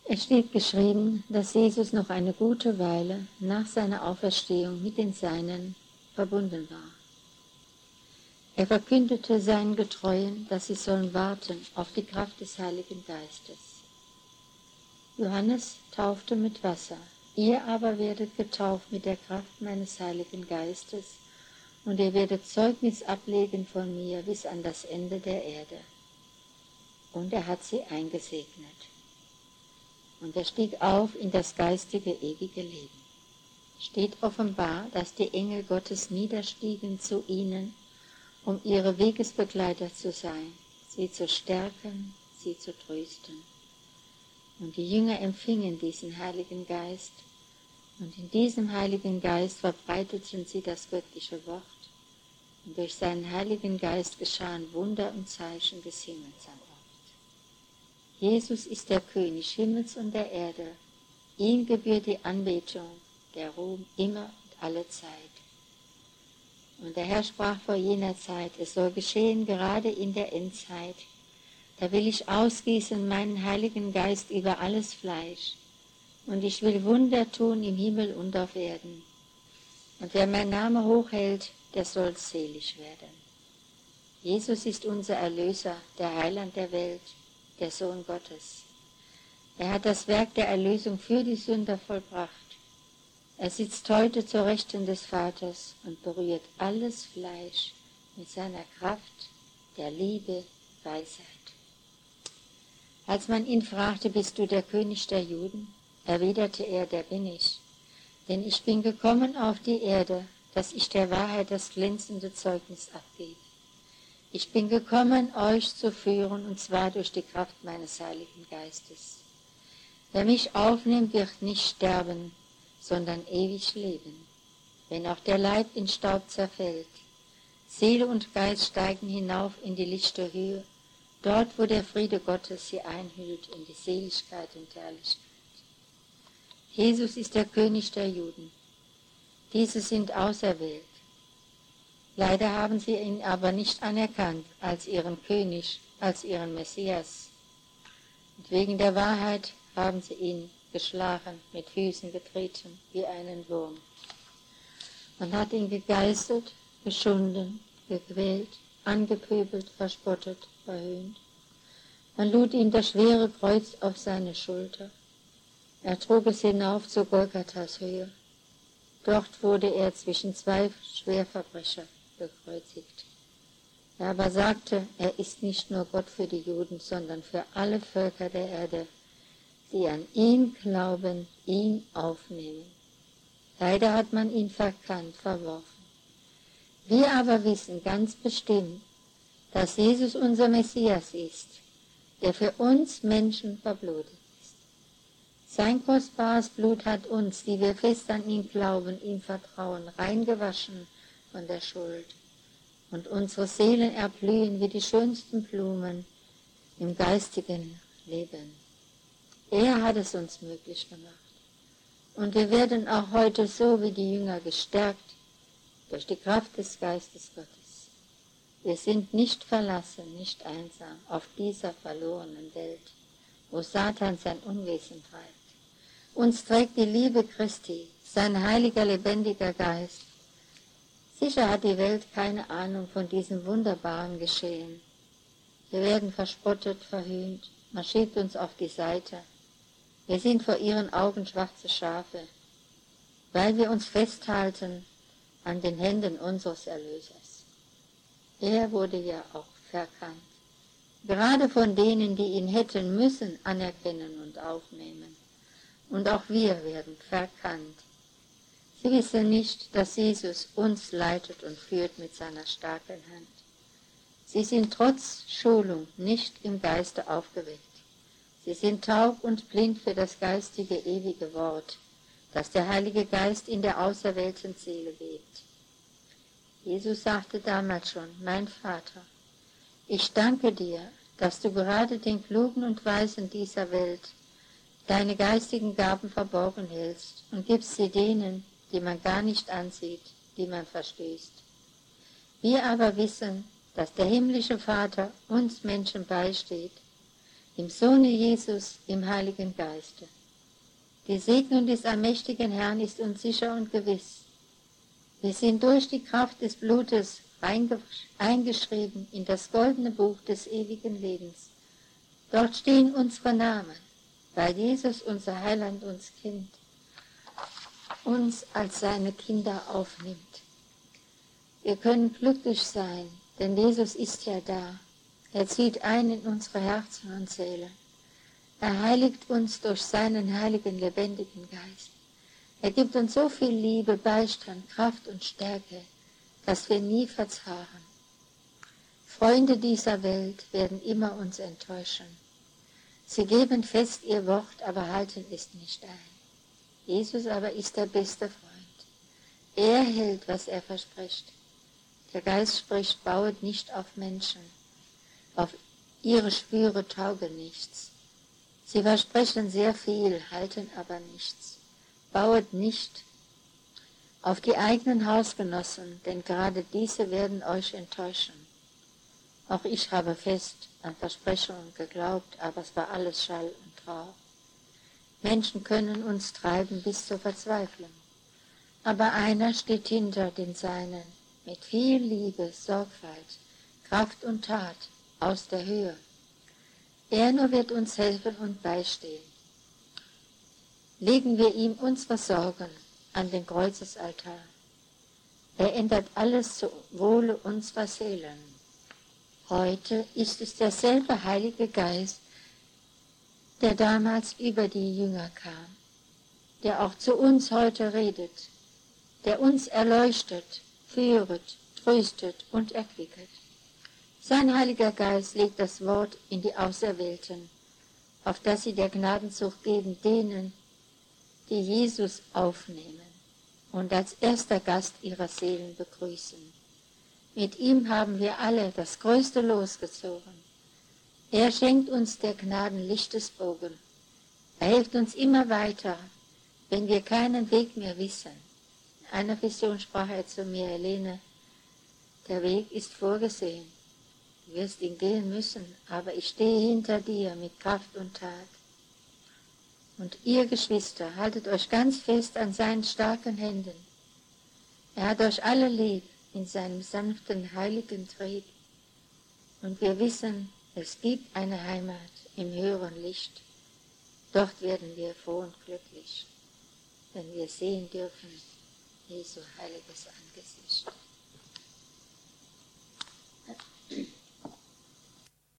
Es steht geschrieben, dass Jesus noch eine gute Weile nach seiner Auferstehung mit den Seinen verbunden war. Er verkündete seinen Getreuen, dass sie sollen warten auf die Kraft des Heiligen Geistes. Johannes taufte mit Wasser, ihr aber werdet getauft mit der Kraft meines Heiligen Geistes, und ihr werdet Zeugnis ablegen von mir bis an das Ende der Erde. Und er hat sie eingesegnet. Und er stieg auf in das geistige, ewige Leben. Steht offenbar, dass die Engel Gottes niederstiegen zu ihnen, um ihre Wegesbegleiter zu sein, sie zu stärken, sie zu trösten. Und die Jünger empfingen diesen Heiligen Geist, und in diesem Heiligen Geist verbreiteten sie das göttliche Wort, und durch seinen Heiligen Geist geschahen Wunder und Zeichen des Himmels an Ort. Jesus ist der König Himmels und der Erde. Ihm gebührt die Anbetung, der Ruhm immer und alle Zeit. Und der Herr sprach vor jener Zeit, es soll geschehen gerade in der Endzeit. Da will ich ausgießen meinen Heiligen Geist über alles Fleisch. Und ich will Wunder tun im Himmel und auf Erden. Und wer mein Name hochhält, der soll selig werden. Jesus ist unser Erlöser, der Heiland der Welt, der Sohn Gottes. Er hat das Werk der Erlösung für die Sünder vollbracht. Er sitzt heute zur Rechten des Vaters und berührt alles Fleisch mit seiner Kraft, der Liebe, Weisheit. Als man ihn fragte, bist du der König der Juden? Erwiderte er, der bin ich. Denn ich bin gekommen auf die Erde, dass ich der Wahrheit das glänzende Zeugnis abgebe. Ich bin gekommen, euch zu führen, und zwar durch die Kraft meines Heiligen Geistes. Wer mich aufnimmt, wird nicht sterben, sondern ewig leben, wenn auch der Leib in Staub zerfällt. Seele und Geist steigen hinauf in die lichte Höhe, dort, wo der Friede Gottes sie einhüllt in die Seligkeit und Herrlichkeit. Jesus ist der König der Juden. Diese sind auserwählt. Leider haben sie ihn aber nicht anerkannt als ihren König, als ihren Messias. Und wegen der Wahrheit haben sie ihn geschlagen, mit Füßen getreten, wie einen Wurm. Man hat ihn gegeißelt, geschunden, gequält, angepöbelt, verspottet, verhöhnt. Man lud ihm das schwere Kreuz auf seine Schulter. Er trug es hinauf zu Golgathas Höhe. Dort wurde er zwischen zwei Schwerverbrecher gekreuzigt. Er aber sagte, er ist nicht nur Gott für die Juden, sondern für alle Völker der Erde, die an ihn glauben, ihn aufnehmen. Leider hat man ihn verkannt, verworfen. Wir aber wissen ganz bestimmt, dass Jesus unser Messias ist, der für uns Menschen verblutet ist. Sein kostbares Blut hat uns, die wir fest an ihn glauben, ihm vertrauen, reingewaschen von der Schuld. Und unsere Seelen erblühen wie die schönsten Blumen im geistigen Leben. Er hat es uns möglich gemacht. Und wir werden auch heute so wie die Jünger gestärkt durch die Kraft des Geistes Gottes. Wir sind nicht verlassen, nicht einsam auf dieser verlorenen Welt, wo Satan sein Unwesen treibt. Uns trägt die Liebe Christi, sein heiliger, lebendiger Geist. Sicher hat die Welt keine Ahnung von diesem wunderbaren Geschehen. Wir werden verspottet, verhöhnt, man schiebt uns auf die Seite. Wir sind vor ihren Augen schwarze Schafe, weil wir uns festhalten an den Händen unseres Erlösers. Er wurde ja auch verkannt, gerade von denen, die ihn hätten müssen anerkennen und aufnehmen. Und auch wir werden verkannt. Sie wissen nicht, dass Jesus uns leitet und führt mit seiner starken Hand. Sie sind trotz Schulung nicht im Geiste aufgeweckt. Sie sind taub und blind für das geistige, ewige Wort, das der Heilige Geist in der auserwählten Seele webt. Jesus sagte damals schon, mein Vater, ich danke dir, dass du gerade den Klugen und Weisen dieser Welt deine geistigen Gaben verborgen hältst und gibst sie denen, die man gar nicht ansieht, die man verstößt. Wir aber wissen, dass der himmlische Vater uns Menschen beisteht, im Sohne Jesus, im Heiligen Geiste. Die Segnung des allmächtigen Herrn ist uns sicher und gewiss. Wir sind durch die Kraft des Blutes eingeschrieben in das goldene Buch des ewigen Lebens. Dort stehen unsere Namen, weil Jesus, unser Heiland, uns als seine Kinder aufnimmt. Wir können glücklich sein, denn Jesus ist ja da. Er zieht ein in unsere Herzen und Seelen. Er heiligt uns durch seinen heiligen, lebendigen Geist. Er gibt uns so viel Liebe, Beistand, Kraft und Stärke, dass wir nie verzagen. Freunde dieser Welt werden immer uns enttäuschen. Sie geben fest ihr Wort, aber halten es nicht ein. Jesus aber ist der beste Freund. Er hält, was er verspricht. Der Geist spricht, bauet nicht auf Menschen. Auf ihre Schwüre taugen nichts. Sie versprechen sehr viel, halten aber nichts. Bauet nicht auf die eigenen Hausgenossen, denn gerade diese werden euch enttäuschen. Auch ich habe fest an Versprechungen geglaubt, aber es war alles Schall und Rauch. Menschen können uns treiben bis zur Verzweiflung. Aber einer steht hinter den Seinen, mit viel Liebe, Sorgfalt, Kraft und Tat aus der Höhe. Er nur wird uns helfen und beistehen. Legen wir ihm unsere Sorgen an den Kreuzesaltar. Er ändert alles zum Wohle unserer Seelen. Heute ist es derselbe Heilige Geist, der damals über die Jünger kam, der auch zu uns heute redet, der uns erleuchtet, führet, tröstet und erquicket. Sein Heiliger Geist legt das Wort in die Auserwählten, auf dass sie der Gnadenzucht geben denen, die Jesus aufnehmen und als erster Gast ihrer Seelen begrüßen. Mit ihm haben wir alle das größte Los gezogen. Er schenkt uns der Gnaden Lichtesbogen. Er hilft uns immer weiter, wenn wir keinen Weg mehr wissen. In einer Vision sprach er zu mir, Helene, der Weg ist vorgesehen. Du wirst ihn gehen müssen, aber ich stehe hinter dir mit Kraft und Tat. Und ihr Geschwister, haltet euch ganz fest an seinen starken Händen. Er hat euch alle lieb in seinem sanften, heiligen Trieb. Und wir wissen, es gibt eine Heimat im höheren Licht. Dort werden wir froh und glücklich, wenn wir sehen dürfen Jesu heiliges Angesicht.